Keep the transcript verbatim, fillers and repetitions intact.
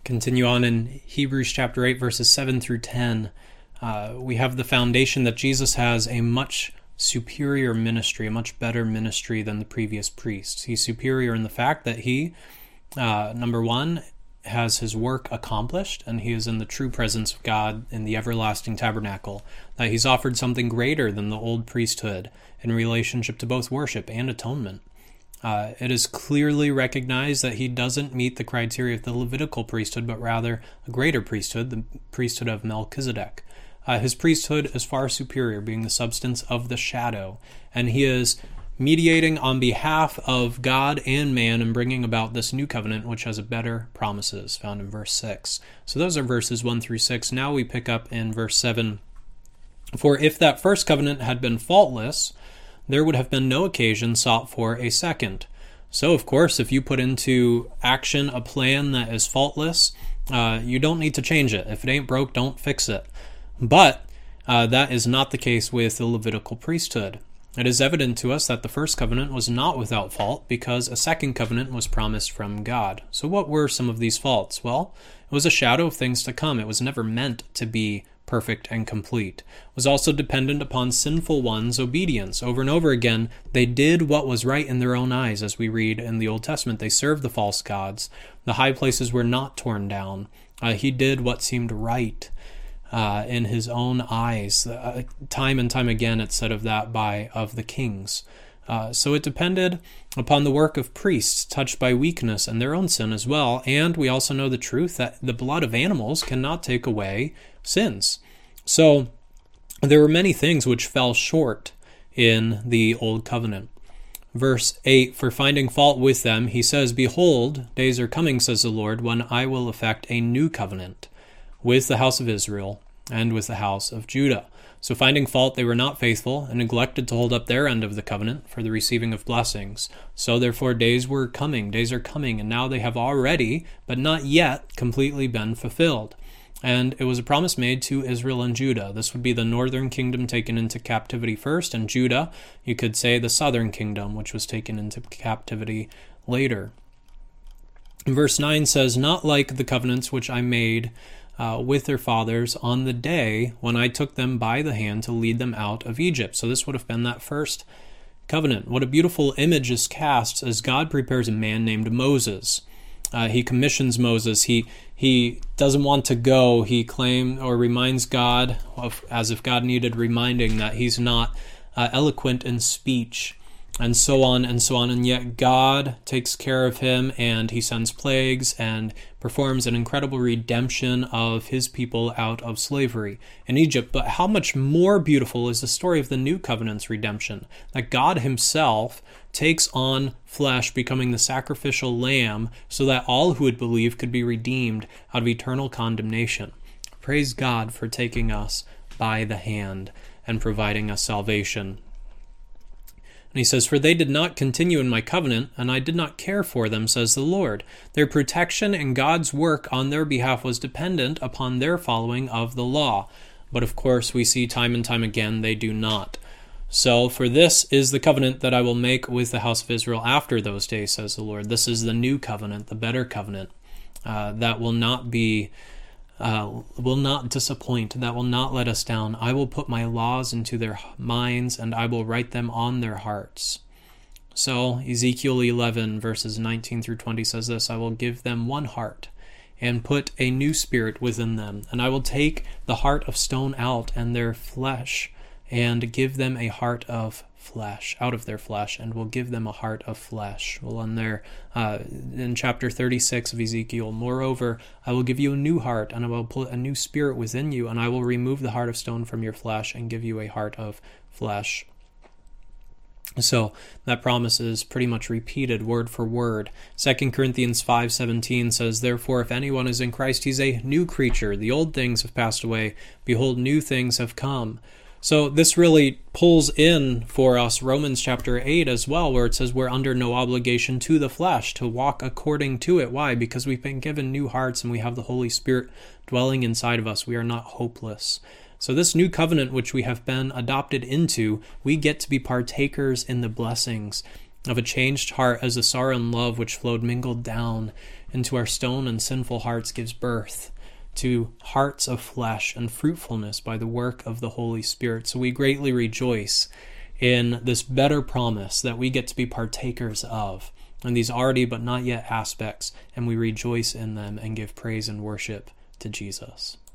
Continue on in Hebrews chapter eight, verses seven through ten. Uh, we have the foundation that Jesus has a much superior ministry, a much better ministry than the previous priests. He's superior in the fact that he, uh, number one, has his work accomplished, and he is in the true presence of God in the everlasting tabernacle, that he's offered something greater than the old priesthood in relationship to both worship and atonement. Uh, it is clearly recognized that he doesn't meet the criteria of the Levitical priesthood, but rather a greater priesthood, the priesthood of Melchizedek. Uh, his priesthood is far superior, being the substance of the shadow, and he is mediating on behalf of God and man and bringing about this new covenant, which has a better promises, found in verse six. So those are verses one through six. Now we pick up in verse seven. For if that first covenant had been faultless, there would have been no occasion sought for a second. So, of course, if you put into action a plan that is faultless, uh, you don't need to change it. If it ain't broke, don't fix it. But uh, that is not the case with the Levitical priesthood. It is evident to us that the first covenant was not without fault because a second covenant was promised from God. So what were some of these faults? Well, it was a shadow of things to come. It was never meant to be perfect and complete. It was also dependent upon sinful ones' obedience. Over and over again, they did what was right in their own eyes, as we read in the Old Testament. They served the false gods. The high places were not torn down. Uh, he did what seemed right uh, in his own eyes. Uh, time and time again, it's said of that by of the kings. Uh, so it depended upon the work of priests touched by weakness and their own sin as well. And we also know the truth that the blood of animals cannot take away sins. So there were many things which fell short in the Old Covenant. Verse eight, for finding fault with them, he says, Behold, days are coming, says the Lord, when I will effect a new covenant with the house of Israel and with the house of Judah. So finding fault, they were not faithful and neglected to hold up their end of the covenant for the receiving of blessings. So therefore days were coming, days are coming, and now they have already, but not yet, completely been fulfilled. And it was a promise made to Israel and Judah. This would be the northern kingdom taken into captivity first, and Judah, you could say the southern kingdom, which was taken into captivity later. Verse nine says, Not like the covenants which I made uh, with their fathers on the day when I took them by the hand to lead them out of Egypt. So this would have been that first covenant. What a beautiful image is cast as God prepares a man named Moses. Uh, he commissions Moses. He he doesn't want to go. He claims or reminds God, of, as if God needed reminding, that he's not uh, eloquent in speech, and so on and so on. And yet God takes care of him, and he sends plagues and performs an incredible redemption of his people out of slavery in Egypt. But how much more beautiful is the story of the New Covenant's redemption, that God himself takes on flesh, becoming the sacrificial lamb, so that all who would believe could be redeemed out of eternal condemnation. Praise God for taking us by the hand and providing us salvation. And he says, For they did not continue in my covenant, and I did not care for them, says the Lord. Their protection and God's work on their behalf was dependent upon their following of the law. But of course, we see time and time again they do not. So, for this is the covenant that I will make with the house of Israel after those days, says the Lord. This is the new covenant, the better covenant, uh, that will not be, uh, will not disappoint, that will not let us down. I will put my laws into their minds, and I will write them on their hearts. So, Ezekiel eleven, verses nineteen through twenty says this, I will give them one heart, and put a new spirit within them, and I will take the heart of stone out, and their flesh, and give them a heart of flesh, out of their flesh, and will give them a heart of flesh. Well, in there, uh, in chapter thirty-six of Ezekiel, moreover, I will give you a new heart, and I will put a new spirit within you, and I will remove the heart of stone from your flesh, and give you a heart of flesh. So that promise is pretty much repeated word for word. Second Corinthians five seventeen says, Therefore, if anyone is in Christ, he's a new creature. The old things have passed away. Behold, new things have come. So this really pulls in for us Romans chapter eight as well, where it says we're under no obligation to the flesh to walk according to it. Why? Because we've been given new hearts and we have the Holy Spirit dwelling inside of us. We are not hopeless. So this new covenant which we have been adopted into, we get to be partakers in the blessings of a changed heart as the sorrow and love which flowed mingled down into our stone and sinful hearts gives birth to hearts of flesh and fruitfulness by the work of the Holy Spirit. So we greatly rejoice in this better promise that we get to be partakers of, and these already but not yet aspects, and we rejoice in them and give praise and worship to Jesus.